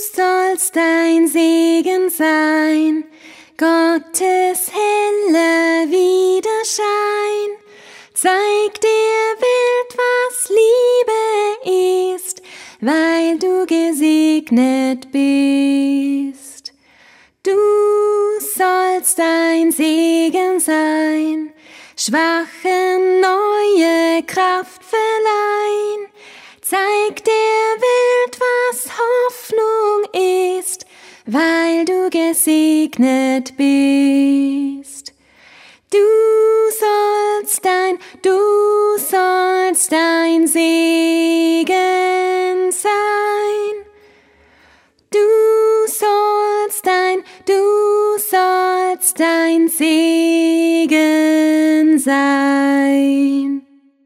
sollst ein Segen sein, Gottes heller Widerschein. Zeig der Welt, was Liebe ist, weil du gesegnet bist. Du sollst ein Segen sein, Schwachen neue Kraft verleihen. Zeig der Welt, was Hoffnung ist, weil du gesegnet bist. Du sollst ein Segen sein. Du sollst ein Segen sein.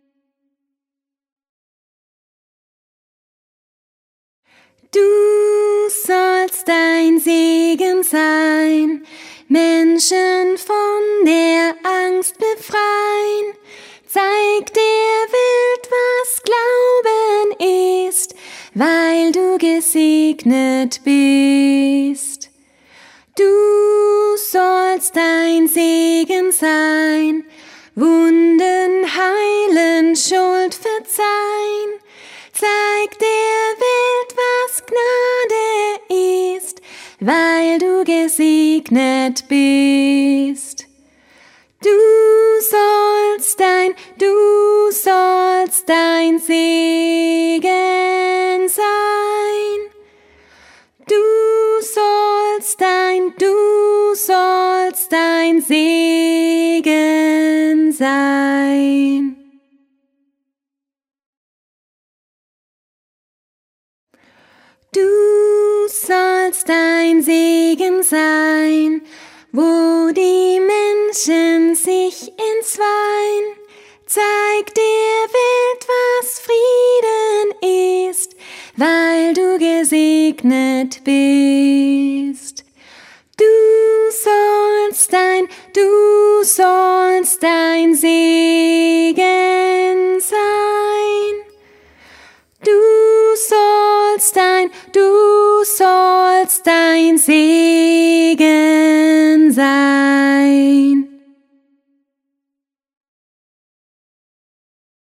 Du sollst ein Segen sein, Menschen von der Angst befreien. Zeig der Welt, was Glauben ist, weil du gesegnet bist. Du sollst ein Segen sein, Wunden heilen, Schuld verzeihen. Zeig der Welt, was Gnade ist, weil du gesegnet bist. Du sollst ein Segen sein. Du sollst ein Segen sein. Du sollst ein Segen sein, wo die Menschen sich entzweien. Zeig der Welt, was Frieden ist, weil du gesegnet bist. Du sollst ein Segen sein. Du sollst ein Segen sein.